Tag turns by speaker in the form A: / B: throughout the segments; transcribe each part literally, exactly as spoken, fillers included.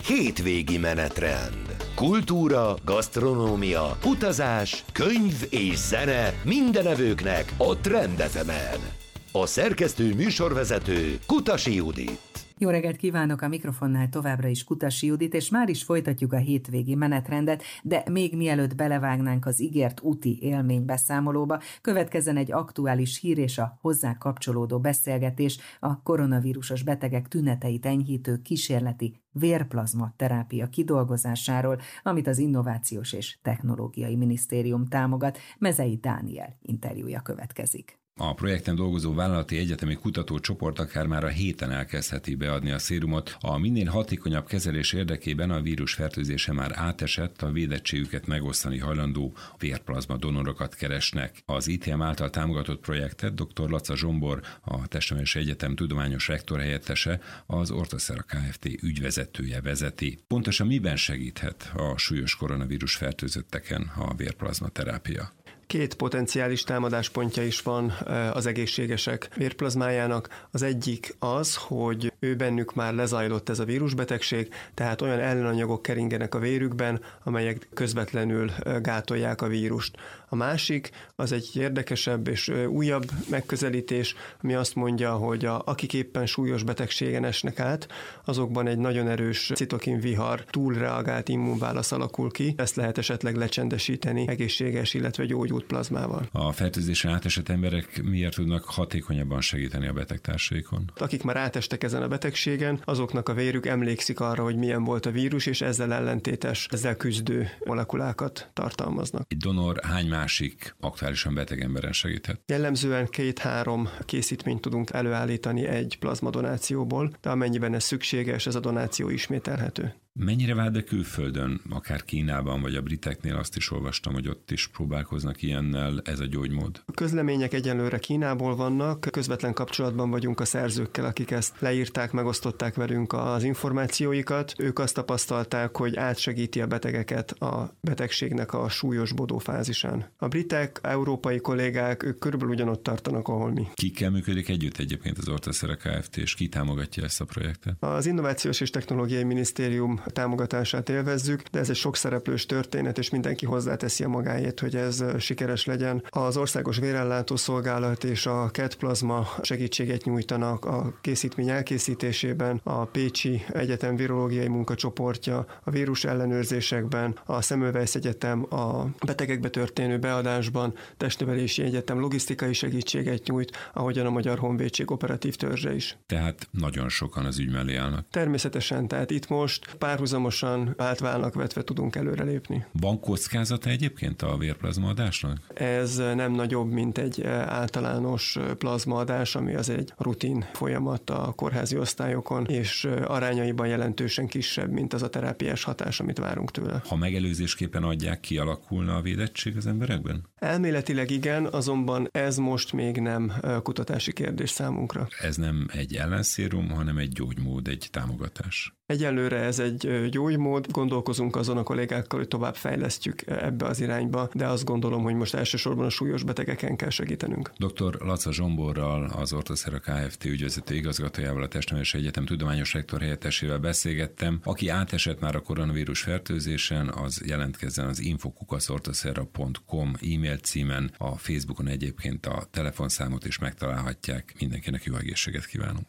A: Hétvégi menetrend. Kultúra, gasztronómia, utazás, könyv és zene mindenevőknek a Trend ef emen. A szerkesztő műsorvezető Kutasi Judit.
B: Jó reggelt kívánok, a mikrofonnál továbbra is Kutasi Judit, és már is folytatjuk a hétvégi menetrendet, de még mielőtt belevágnánk az ígért úti élménybeszámolóba, következzen egy aktuális hír és a hozzá kapcsolódó beszélgetés a koronavírusos betegek tüneteit enyhítő kísérleti vérplazma terápia kidolgozásáról, amit az Innovációs és Technológiai Minisztérium támogat. Mezei Dániel interjúja következik.
C: A projekten dolgozó vállalati egyetemi kutatócsoport akár már a héten elkezdheti beadni a szérumot. A minél hatékonyabb kezelés érdekében a vírus fertőzése már átesett, a védettségüket megosztani hajlandó vérplazma donorokat keresnek. Az i té em által támogatott projektet dr. Laca Zsombor, a Testnevelési Egyetem tudományos rektor helyettese, az Ortoszera Kft. Ügyvezetője vezeti. Pontosan miben segíthet a súlyos koronavírus fertőzötteken a vérplazma terápia?
D: Két potenciális támadáspontja is van az egészségesek vérplazmájának. Az egyik az, hogy ő bennük már lezajlott ez a vírusbetegség, tehát olyan ellenanyagok keringenek a vérükben, amelyek közvetlenül gátolják a vírust. A másik az egy érdekesebb és újabb megközelítés, ami azt mondja, hogy a, akik éppen súlyos betegségen esnek át, azokban egy nagyon erős citokin vihar, túlreagált immunválasz alakul ki. Ezt lehet esetleg lecsendesíteni egészséges, illetve gyógyult plazmával.
C: A fertőzésen átesett emberek miért tudnak hatékonyabban segíteni a betegtársaikon?
D: Akik már átestek ezen a betegségen, azoknak a vérük emlékszik arra, hogy milyen volt a vírus, és ezzel ellentétes, ezzel küzdő molekulákat tartalmaznak.
C: Egy donor hány másik aktuálisan beteg emberen segíthet?
D: Jellemzően két-három készítményt tudunk előállítani egy plazmadonációból, de amennyiben ez szükséges, ez a donáció ismételhető.
C: Mennyire vált be külföldön, akár Kínában vagy a briteknél? Azt is olvastam, hogy ott is próbálkoznak ilyennel, ez a gyógymód.
D: A közlemények egyenlőre Kínából vannak, közvetlen kapcsolatban vagyunk a szerzőkkel, akik ezt leírták, megosztották velünk az információikat. Ők azt tapasztalták, hogy átsegíti a betegeket a betegségnek a súlyosbodó fázisán. A britek, európai kollégák, ők körülbelül ugyanott tartanak, ahol mi.
C: Kikkel működik együtt egyébként az Ortoszera Kft. És ki támogatja ezt a projektet?
D: Az Innovációs és Technológiai Minisztérium támogatását élvezzük, de ez egy sok szereplős történet, és mindenki hozzáteszi a magáét, hogy ez sikeres legyen. Az Országos Vérellátó Szolgálat és a ká e té Plazma segítséget nyújtanak a készítmény elkészítésében, a Pécsi Egyetem virológiai munkacsoportja a vírus ellenőrzésekben, a Semmelweis Egyetem a betegekbe történő beadásban, Testnevelési Egyetem logisztikai segítséget nyújt, ahogyan a Magyar Honvédség operatív törzse is.
C: Tehát nagyon sokan az ügy mellé állnak.
D: Természetesen, tehát itt most párhuzamosan átválnak vetve tudunk előrelépni.
C: Van kockázata egyébként a vérplazmaadásnak?
D: Ez nem nagyobb, mint egy általános plazmaadás, ami az egy rutin folyamat a kórházi osztályokon, és arányaiban jelentősen kisebb, mint az a terápiás hatás, amit várunk tőle.
C: Ha megelőzésképpen adják, kialakulna a védettség az emberekben?
D: Elméletileg igen, azonban ez most még nem kutatási kérdés számunkra.
C: Ez nem egy ellenszérum, hanem egy gyógymód, egy támogatás.
D: Egyelőre ez egy gyógymód, gondolkozunk azon a kollégákkal, hogy tovább fejlesztjük ebbe az irányba, de azt gondolom, hogy most elsősorban a súlyos betegeken kell segítenünk.
C: doktor Laca Zsomborral, az Ortoszera Kft. Ügyvezető igazgatójával, a Testnevelési Egyetem tudományos rektor helyettesével beszélgettem. Aki átesett már a koronavírus fertőzésen, az jelentkezzen az info kukac ortoszera pont com e-mail címen, a Facebookon egyébként a telefonszámot is megtalálhatják. Mindenkinek jó egészséget kívánunk!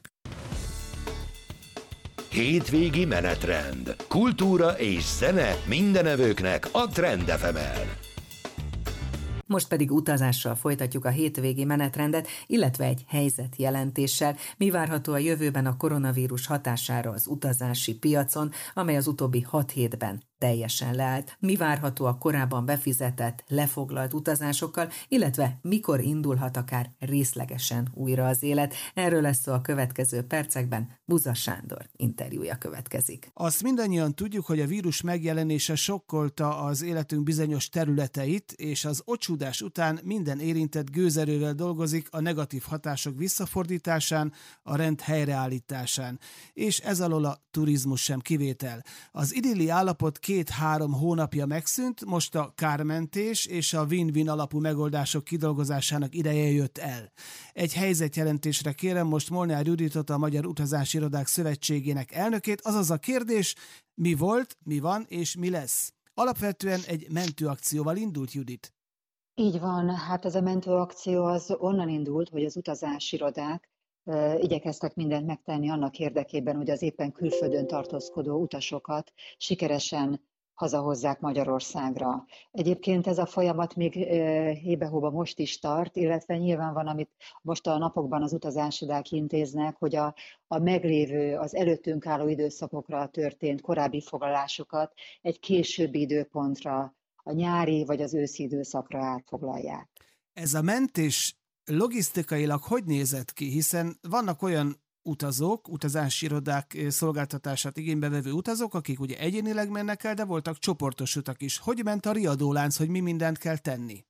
A: Hétvégi menetrend. Kultúra és zene mindenevőknek a Trend ef emen.
B: Most pedig utazással folytatjuk a hétvégi menetrendet, illetve egy helyzetjelentéssel. Mi várható a jövőben a koronavírus hatására az utazási piacon, amely az utóbbi hat hétben teljesen leállt. Mi várható a korábban befizetett, lefoglalt utazásokkal, illetve mikor indulhat akár részlegesen újra az élet. Erről lesz szó a következő percekben. Buza Sándor interjúja következik.
E: Azt mindannyian tudjuk, hogy a vírus megjelenése sokkolta az életünk bizonyos területeit, és az ocsúdás után minden érintett gőzerővel dolgozik a negatív hatások visszafordításán, a rend helyreállításán. És ez alól a turizmus sem kivétel. Az idilli állapot két-három hónapja megszűnt, most a kármentés és a win-win alapú megoldások kidolgozásának ideje jött el. Egy helyzetjelentésre kérem most Molnár Juditot, a Magyar Utazási Irodák Szövetségének elnökét, azaz a kérdés, mi volt, mi van és mi lesz. Alapvetően egy mentőakcióval indult, Judit.
F: Így van, hát ez a mentőakció az onnan indult, hogy az utazási irodák e, igyekeztek mindent megtenni annak érdekében, hogy az éppen külföldön tartózkodó utasokat sikeresen hazahozzák Magyarországra. Egyébként ez a folyamat még e, hébe-hóba most is tart, illetve nyilván van, amit most a napokban az utazási irodák intéznek, hogy a, a meglévő, az előttünk álló időszakokra történt korábbi foglalásokat egy későbbi időpontra, a nyári vagy az őszi időszakra átfoglalják.
E: Ez a mentés logisztikailag hogy nézett ki? Hiszen vannak olyan utazók, utazási irodák szolgáltatását igénybe vevő utazók, akik ugye egyénileg mennek el, de voltak csoportos utak is. Hogy ment a riadólánc, hogy mi mindent kell tenni?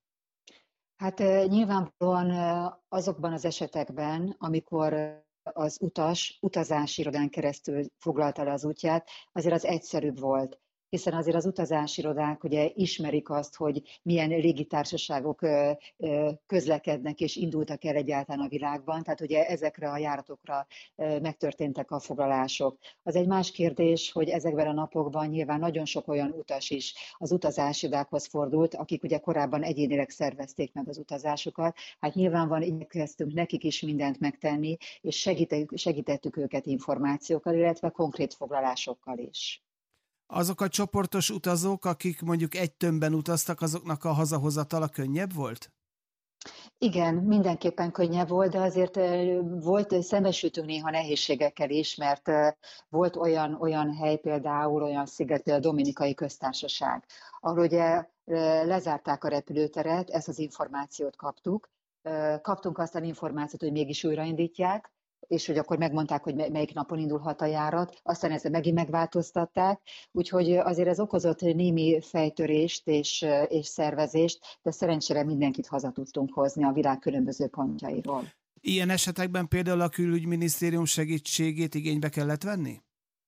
F: Hát nyilvánvalóan azokban az esetekben, amikor az utas utazási irodán keresztül foglalta le az útját, azért az egyszerűbb volt. Hiszen azért az utazási irodák ugye ismerik azt, hogy milyen légitársaságok közlekednek és indultak el egyáltalán a világban, tehát ugye ezekre a járatokra megtörténtek a foglalások. Az egy más kérdés, hogy ezekben a napokban nyilván nagyon sok olyan utas is az utazási irodákhoz fordult, akik ugye korábban egyénileg szervezték meg az utazásukat. Hát nyilvánvalóan igyekeztünk nekik is mindent megtenni, és segítettük, segítettük őket információkkal, illetve konkrét foglalásokkal is.
E: Azok a csoportos utazók, akik mondjuk egy tömbben utaztak, azoknak a hazahozatala könnyebb volt?
F: Igen, mindenképpen könnyebb volt, de azért volt, szembesültünk néha nehézségekkel is, mert volt olyan, olyan hely, például olyan sziget, például a Dominikai Köztársaság, ahol ugye lezárták a repülőteret, ezt az információt kaptuk. Kaptunk azt az információt, hogy mégis újraindítják, és hogy akkor megmondták, hogy melyik napon indulhat a járat, aztán ezt megint megváltoztatták, úgyhogy azért ez okozott némi fejtörést és, és szervezést, de szerencsére mindenkit haza tudtunk hozni a világ különböző pontjairól.
E: Ilyen esetekben például a Külügyminisztérium segítségét igénybe kellett venni?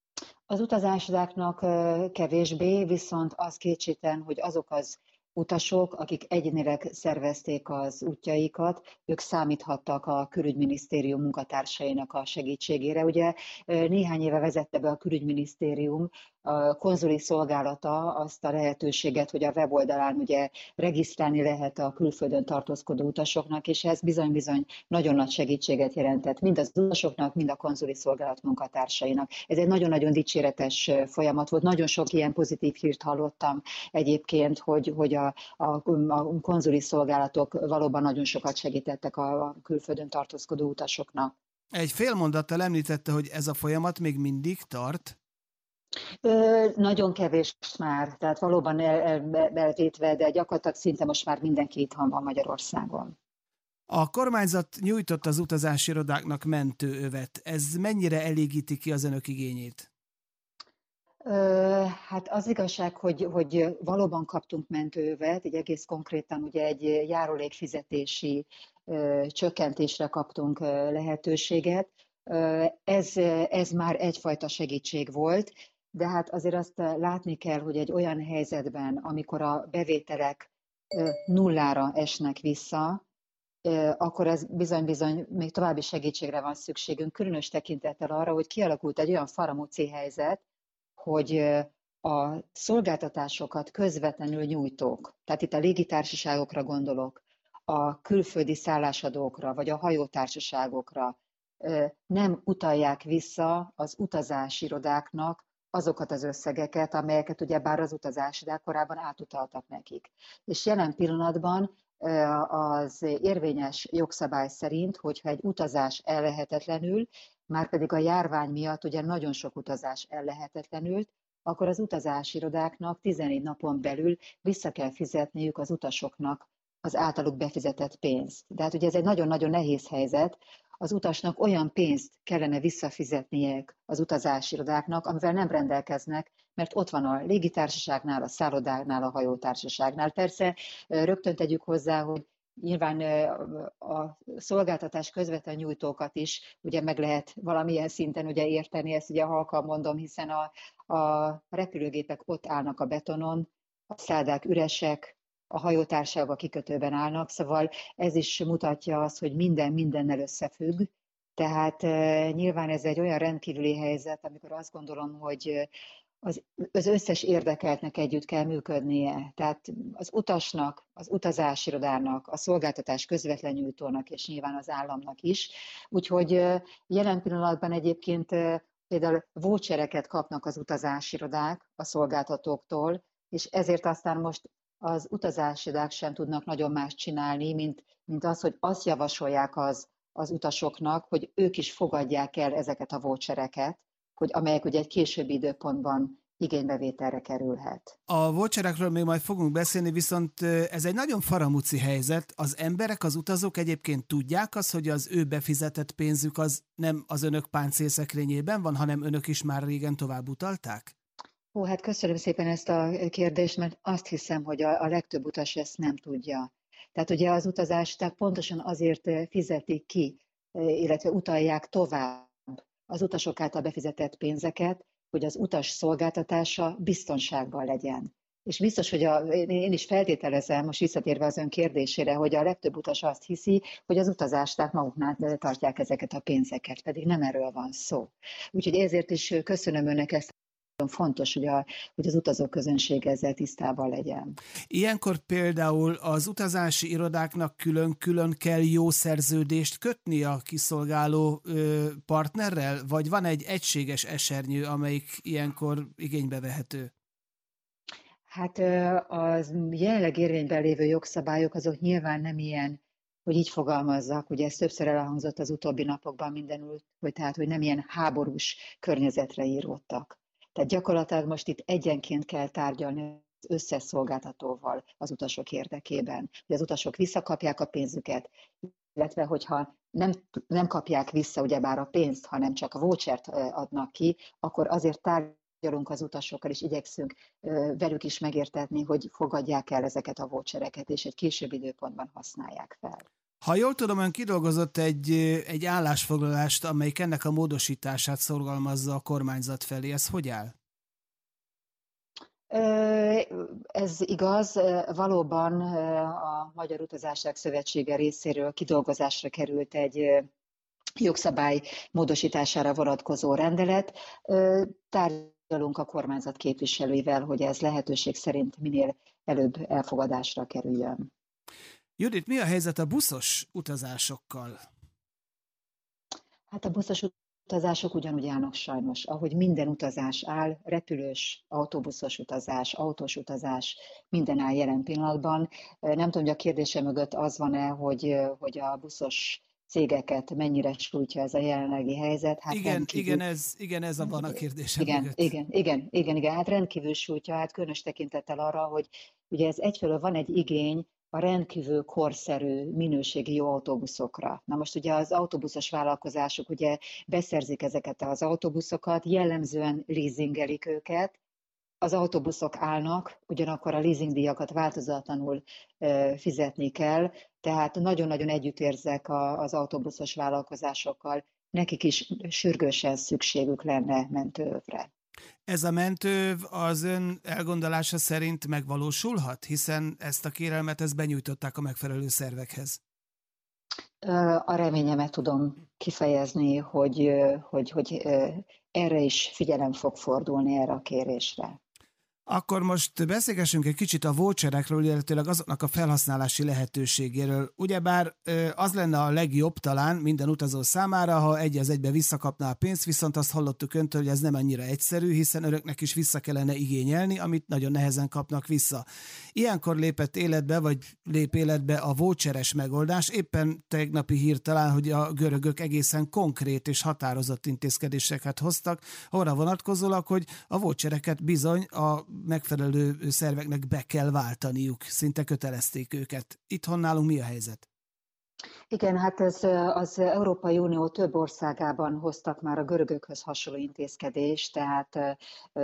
F: Az utazásodáknak kevésbé, viszont az kétségtelen, hogy azok az utasok, akik egyénileg szervezték az útjaikat, ők számíthattak a Külügyminisztérium munkatársainak a segítségére. Ugye néhány éve vezette be a Külügyminisztérium a konzuli szolgálata azt a lehetőséget, hogy a weboldalán ugye regisztrálni lehet a külföldön tartózkodó utasoknak, és ez bizony-bizony nagyon nagy segítséget jelentett mind az utasoknak, mind a konzuli szolgálat munkatársainak. Ez egy nagyon-nagyon dicséretes folyamat volt. Nagyon sok ilyen pozitív hírt hallottam egyébként, hogy, hogy a, a, a konzuli szolgálatok valóban nagyon sokat segítettek a, a külföldön tartózkodó utasoknak.
E: Egy fél mondattal említette, hogy ez a folyamat még mindig tart?
F: Ö, nagyon kevés már, tehát valóban el, el, elvétve, de gyakorlatilag szinte most már mindenki itthon van Magyarországon.
E: A kormányzat nyújtott az utazási irodáknak mentőövet. Ez mennyire elégíti ki az önök igényét?
F: Ö, hát az igazság, hogy, hogy valóban kaptunk mentőövet, egy egész konkrétan ugye egy járulékfizetési ö, csökkentésre kaptunk ö, lehetőséget. Ö, ez, ez már egyfajta segítség volt, de hát azért azt látni kell, hogy egy olyan helyzetben, amikor a bevételek nullára esnek vissza, akkor ez bizony-bizony még további segítségre van szükségünk, különös tekintettel arra, hogy kialakult egy olyan faramúci helyzet, hogy a szolgáltatásokat közvetlenül nyújtók, tehát itt a légitársaságokra gondolok, a külföldi szállásadókra vagy a hajótársaságokra nem utalják vissza az utazási irodáknak azokat az összegeket, amelyeket ugyebár az utazási irodák korábban átutaltak nekik. És jelen pillanatban az érvényes jogszabály szerint, hogyha egy utazás ellehetetlenül, márpedig a járvány miatt ugye nagyon sok utazás ellehetetlenült, akkor az utazási irodáknak tizennégy napon belül vissza kell fizetniük az utasoknak az általuk befizetett pénzt. De hát ugye ez egy nagyon-nagyon nehéz helyzet, az utasnak olyan pénzt kellene visszafizetnie az utazási irodáknak, amivel nem rendelkeznek, mert ott van a légitársaságnál, a szállodáknál, a hajótársaságnál. Persze rögtön tegyük hozzá, hogy nyilván a szolgáltatás közvetlen nyújtókat is ugye meg lehet valamilyen szinten ugye érteni, ezt ugye halkan mondom, hiszen a, a repülőgépek ott állnak a betonon, a szállák üresek, a hajótársaságok a kikötőben állnak, szóval ez is mutatja azt, hogy minden mindennel összefügg. Tehát nyilván ez egy olyan rendkívüli helyzet, amikor azt gondolom, hogy az, az összes érdekeltnek együtt kell működnie. Tehát az utasnak, az utazásirodának, a szolgáltatás közvetlen nyújtónak, és nyilván az államnak is. Úgyhogy jelen pillanatban egyébként például vouchereket kapnak az utazásirodák a szolgáltatóktól, és ezért aztán most az utazásirodák sem tudnak nagyon más csinálni, mint, mint az, hogy azt javasolják az, az utasoknak, hogy ők is fogadják el ezeket a vouchereket, hogy amelyek ugye egy későbbi időpontban igénybevételre kerülhet.
E: A voucherekről még majd fogunk beszélni, viszont ez egy nagyon faramúci helyzet. Az emberek, az utazók egyébként tudják azt, hogy az ő befizetett pénzük az nem az önök páncélszekrényében van, hanem önök is már régen tovább utalták?
F: Ó, hát köszönöm szépen ezt a kérdést, mert azt hiszem, hogy a, a legtöbb utas ezt nem tudja. Tehát ugye az utazás, tehát pontosan azért fizetik ki, illetve utalják tovább az utasok által befizetett pénzeket, hogy az utas szolgáltatása biztonságban legyen. És biztos, hogy a, én is feltételezem, most visszatérve az ön kérdésére, hogy a legtöbb utas azt hiszi, hogy az utazást, tehát maguknál tartják ezeket a pénzeket, pedig nem erről van szó. Úgyhogy ezért is köszönöm önnek ezt. Fontos, hogy, a, hogy az utazóközönség ezzel tisztában legyen.
E: Ilyenkor például az utazási irodáknak külön-külön kell jó szerződést kötni a kiszolgáló ö, partnerrel, vagy van egy egységes esernyő, amelyik ilyenkor igénybe vehető?
F: Hát az jelenleg érvényben lévő jogszabályok azok nyilván nem ilyen, hogy így fogalmazzak, ugye ez többször elhangzott az utóbbi napokban mindenütt, hogy tehát, hogy nem ilyen háborús környezetre íródtak. Tehát gyakorlatilag most itt egyenként kell tárgyalni az összes szolgáltatóval az utasok érdekében, hogy az utasok visszakapják a pénzüket, illetve hogyha nem, nem kapják vissza ugyebár a pénzt, hanem csak a vouchert adnak ki, akkor azért tárgyalunk az utasokkal, és igyekszünk velük is megértetni, hogy fogadják el ezeket a vouchereket, és egy később időpontban használják fel.
E: Ha jól tudom, ön kidolgozott egy, egy állásfoglalást, amelyik ennek a módosítását szorgalmazza a kormányzat felé. Ez hogy áll?
F: Ez igaz. Valóban a Magyar Utazások Szövetsége részéről kidolgozásra került egy jogszabály módosítására vonatkozó rendelet. Tárgyalunk a kormányzat képviselőivel, hogy ez lehetőség szerint minél előbb elfogadásra kerüljön.
E: Judit, mi a helyzet a buszos utazásokkal?
F: Hát a buszos utazások ugyanúgy állnak sajnos, ahogy minden utazás áll, repülős, autóbuszos utazás, autós utazás, minden áll jelen pillanatban. Nem tudom, hogy a kérdése mögött az van-e, hogy, hogy a buszos cégeket mennyire sújtja ez a jelenlegi helyzet. Hát
E: igen,
F: rendkívül...
E: igen, ez, igen, ez a van a kérdésem
F: igen,
E: mögött.
F: Igen, igen, igen, igen, hát rendkívül sújtja, hát különös tekintettel arra, hogy ugye ez egyfelől van egy igény a rendkívül korszerű, minőségi jó autóbuszokra. Na most ugye az autóbuszos vállalkozások ugye beszerzik ezeket az autóbuszokat, jellemzően leasingelik őket, az autóbuszok állnak, ugyanakkor a leasingdíjakat változatlanul fizetni kell, tehát nagyon-nagyon együttérzek az autóbuszos vállalkozásokkal, nekik is sürgősen szükségük lenne mentőövre.
E: Ez a mentőv az ön elgondolása szerint megvalósulhat, hiszen ezt a kérelmet ezt benyújtották a megfelelő szervekhez?
F: A reményemet tudom kifejezni, hogy, hogy, hogy erre is figyelem fog fordulni, erre a kérésre.
E: Akkor most beszélgessünk egy kicsit a voucherekről, illetőleg azoknak a felhasználási lehetőségéről. Ugyebár az lenne a legjobb talán minden utazó számára, ha egy az egybe visszakapná a pénzt, viszont azt hallottuk öntől, hogy ez nem annyira egyszerű, hiszen önöknek is vissza kellene igényelni, amit nagyon nehezen kapnak vissza. Ilyenkor lépett életbe, vagy lép életbe a voucheres megoldás. Éppen tegnapi hír talán, hogy a görögök egészen konkrét és határozott intézkedéseket hoztak, arra vonatkozólag, hogy a vouchereket bizony a megfelelő szerveknek be kell váltaniuk, szinte kötelezték őket. Itthon nálunk mi a helyzet?
F: Igen, hát ez az Európai Unió több országában hoztak már a görögökhöz hasonló intézkedést, tehát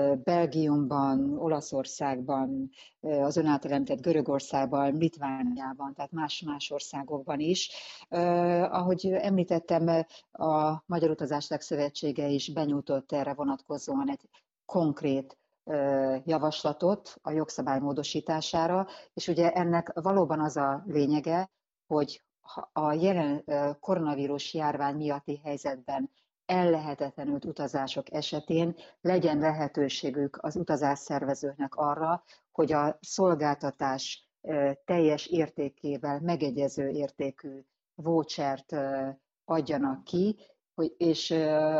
F: Belgiumban, Olaszországban, az ön által említett Görögországban, Litvániában, tehát más-más országokban is. Ahogy említettem, a Magyar Utazások Szövetsége is benyújtott erre vonatkozóan egy konkrét javaslatot a jogszabály módosítására, és ugye ennek valóban az a lényege, hogy a jelen koronavírus járvány miatti helyzetben ellehetetlenült utazások esetén legyen lehetőségük az utazásszervezőknek arra, hogy a szolgáltatás teljes értékével megegyező értékű vouchert adjanak ki, és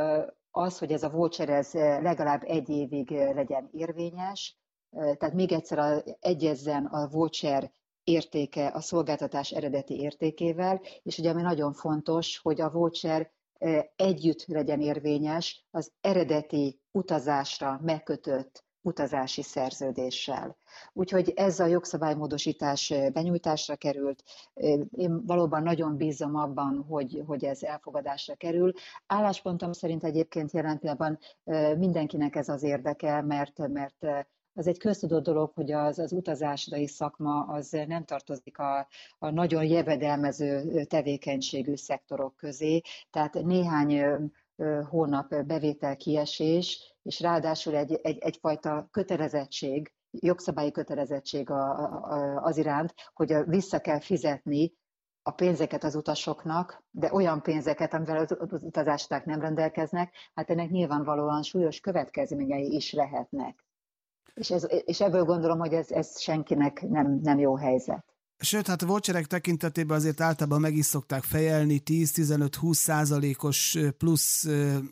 F: az, hogy ez a voucher ez legalább egy évig legyen érvényes, tehát még egyszer egyezzen a voucher értéke a szolgáltatás eredeti értékével, és ugye ami nagyon fontos, hogy a voucher együtt legyen érvényes az eredeti utazásra megkötött utazási szerződéssel. Úgyhogy ez a jogszabálymódosítás benyújtásra került. Én valóban nagyon bízom abban, hogy, hogy ez elfogadásra kerül. Álláspontom szerint egyébként jelen pillanatban mindenkinek ez az érdeke, mert, mert az egy köztudott dolog, hogy az, az utazásai szakma az nem tartozik a, a nagyon jövedelmező tevékenységű szektorok közé, tehát néhány hónap bevétel kiesés, és ráadásul egy, egy, egyfajta kötelezettség, jogszabályi kötelezettség a, a, az iránt, hogy vissza kell fizetni a pénzeket az utasoknak, de olyan pénzeket, amivel az, az utazásták nem rendelkeznek, hát ennek nyilvánvalóan súlyos következményei is lehetnek. És, ez, és ebből gondolom, hogy ez, ez senkinek nem, nem jó helyzet.
E: Sőt, hát a voucherek tekintetében azért általában meg is szokták fejelni, tíz-tizenöt-húsz százalékos plusz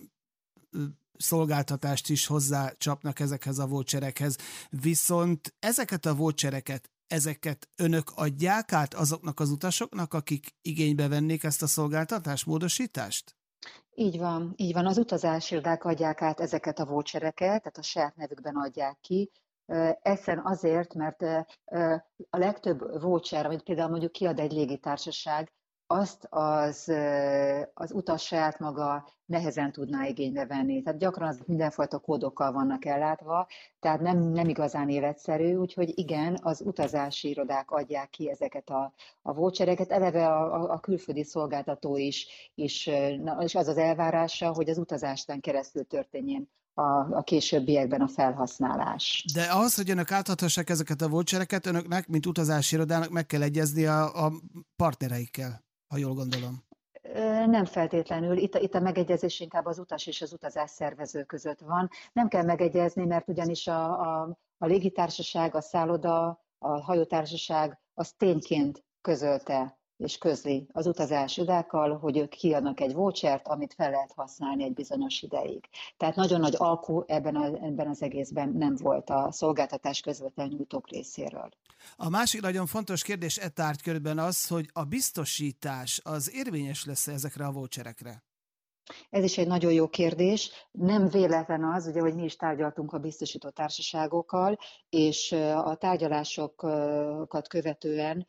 E: szolgáltatást is hozzácsapnak ezekhez a voucherekhez. Viszont ezeket a vouchereket, ezeket önök adják át azoknak az utasoknak, akik igénybe vennék ezt a szolgáltatás módosítást?
F: Így van, így van. Az utazási irodák adják át ezeket a vouchereket, tehát a saját nevükben adják ki. Egyszerűen azért, mert a legtöbb voucher, amit például mondjuk kiad egy légitársaság, azt az, az utas saját maga nehezen tudná igénybe venni. Tehát gyakran az mindenfajta kódokkal vannak ellátva, tehát nem, nem igazán életszerű, úgyhogy igen, az utazási irodák adják ki ezeket a, a vouchereket. Eleve a, a, a külföldi szolgáltató is, is, és az az elvárása, hogy az utazástán keresztül történjen a, a későbbiekben a felhasználás.
E: De ahhoz, hogy önök átadhassák ezeket a vouchereket, önöknek, mint utazási irodának meg kell egyezni a, a partnereikkel, ha jól gondolom.
F: Nem feltétlenül. Itt a, itt a megegyezés inkább az utas és az utazás szervező között van. Nem kell megegyezni, mert ugyanis a, a, a légitársaság, a szálloda, a hajótársaság az tényként közölte és közli az utazási irodákkal, hogy ők kiadnak egy vouchert, amit fel lehet használni egy bizonyos ideig. Tehát nagyon nagy alkú ebben, a, ebben az egészben nem volt a szolgáltatás közvetlen nyújtók részéről.
E: A másik nagyon fontos kérdés e tárgykörben az, hogy a biztosítás az érvényes lesz ezekre a voucherekre?
F: Ez is egy nagyon jó kérdés. Nem véletlen az, ugye, hogy mi is tárgyaltunk a biztosító társaságokkal, és a tárgyalásokat követően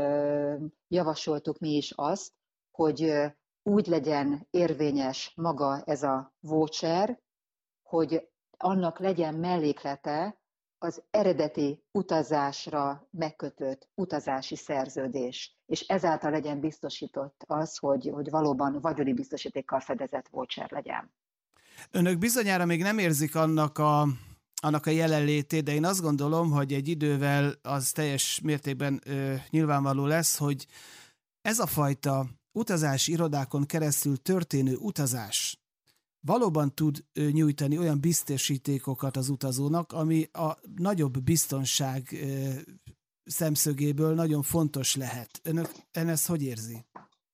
F: javasoltuk mi is azt, hogy úgy legyen érvényes maga ez a voucher, hogy annak legyen melléklete az eredeti utazásra megkötött utazási szerződés, és ezáltal legyen biztosított az, hogy, hogy valóban vagyoni biztosítékkal fedezett voucher legyen.
E: Önök bizonyára még nem érzik annak a, annak a jelenlétét, de én azt gondolom, hogy egy idővel az teljes mértékben ö, nyilvánvaló lesz, hogy ez a fajta utazási irodákon keresztül történő utazás valóban tud nyújtani olyan biztosítékokat az utazónak, ami a nagyobb biztonság szemszögéből nagyon fontos lehet. Önök ön ezt hogy érzi?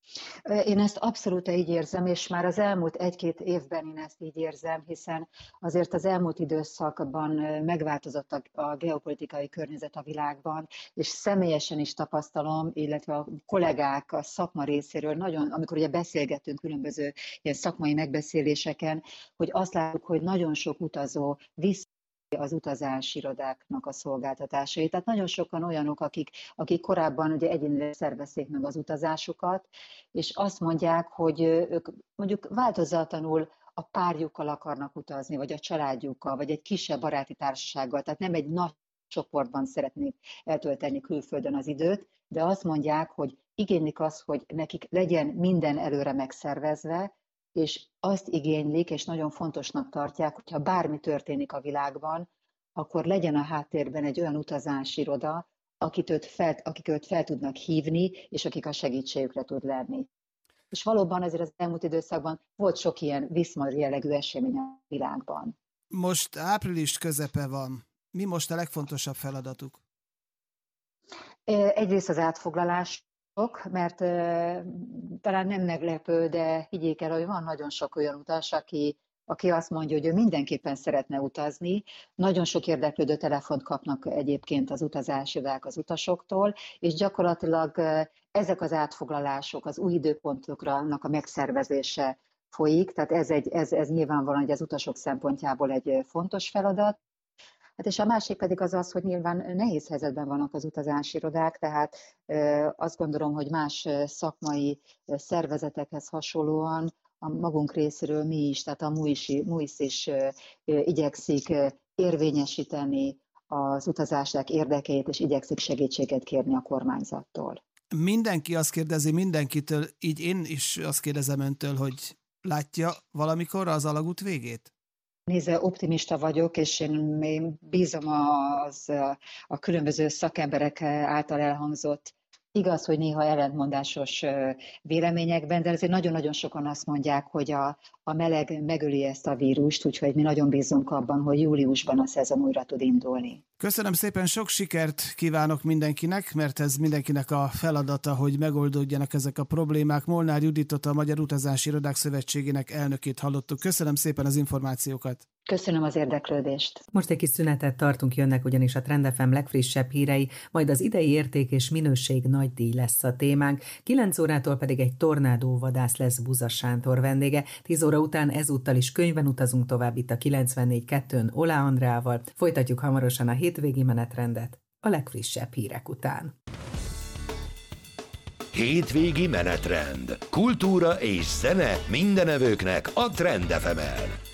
F: Én ezt abszolút így érzem, és már az elmúlt egy-két évben én ezt így érzem, hiszen azért az elmúlt időszakban megváltozott a, a geopolitikai környezet a világban, és személyesen is tapasztalom, illetve a kollégák a szakma részéről, nagyon, amikor ugye beszélgetünk különböző ilyen szakmai megbeszéléseken, hogy azt látjuk, hogy nagyon sok utazó vissza az utazási irodáknak a szolgáltatásait. Tehát nagyon sokan olyanok, akik, akik korábban ugye egyénileg szervezték meg az utazásukat, és azt mondják, hogy ők mondjuk változatlanul a párjukkal akarnak utazni, vagy a családjukkal, vagy egy kisebb baráti társasággal, tehát nem egy nagy csoportban szeretnék eltölteni külföldön az időt, de azt mondják, hogy igénylik azt, hogy nekik legyen minden előre megszervezve, és azt igénylik, és nagyon fontosnak tartják, hogyha bármi történik a világban, akkor legyen a háttérben egy olyan utazási iroda, akit őt fel, akik őt fel tudnak hívni, és akik a segítségükre tud lenni. És valóban azért az elmúlt időszakban volt sok ilyen viszmar jellegű esemény a világban.
E: Most április közepe van. Mi most a legfontosabb feladatuk?
F: Egyrészt az átfoglalás, mert uh, talán nem meglepő, de higgyék el, hogy van nagyon sok olyan utas, aki, aki azt mondja, hogy ő mindenképpen szeretne utazni. Nagyon sok érdeklődő telefont kapnak egyébként az utazási irodák az utasoktól, és gyakorlatilag uh, ezek az átfoglalások, az új időpontoknak a megszervezése folyik, tehát ez, egy, ez, ez nyilvánvalóan hogy az utasok szempontjából egy fontos feladat. Hát és a másik pedig az az, hogy nyilván nehéz helyzetben vannak az utazási irodák, tehát azt gondolom, hogy más szakmai szervezetekhez hasonlóan a magunk részéről mi is, tehát a MUIS, MUIS is igyekszik érvényesíteni az utazások érdekeit, és igyekszik segítséget kérni a kormányzattól.
E: Mindenki azt kérdezi mindenkitől, így én is azt kérdezem öntől, hogy látja valamikor az alagút végét?
F: Nézze, optimista vagyok, és én, én bízom az, a különböző szakemberek által elhangzott, igaz, hogy néha ellentmondásos véleményekben, de azért nagyon-nagyon sokan azt mondják, hogy a, a meleg megöli ezt a vírust, úgyhogy mi nagyon bízunk abban, hogy júliusban a szezon újra tud indulni.
E: Köszönöm szépen, sok sikert kívánok mindenkinek, mert ez mindenkinek a feladata, hogy megoldódjanak ezek a problémák. Molnár Juditot, a Magyar Utazási Irodák Szövetségének elnökét hallottuk. Köszönöm szépen az információkat.
F: Köszönöm az érdeklődést.
B: Most egy kis szünetet tartunk, jönnek ugyanis a Trend ef em legfrissebb hírei, majd az idei érték és minőség nagy díj lesz a témánk. kilenc órától pedig egy tornádóvadász lesz Buza Sándor vendége. tíz óra után ezúttal is könyvben utazunk tovább itt a kilencvennégy kettőn Olá Andrával. Folytatjuk hamarosan a hétvégi menetrendet a legfrissebb hírek után.
A: Hétvégi menetrend. Kultúra és zene mindenevőknek a Trend ef emen.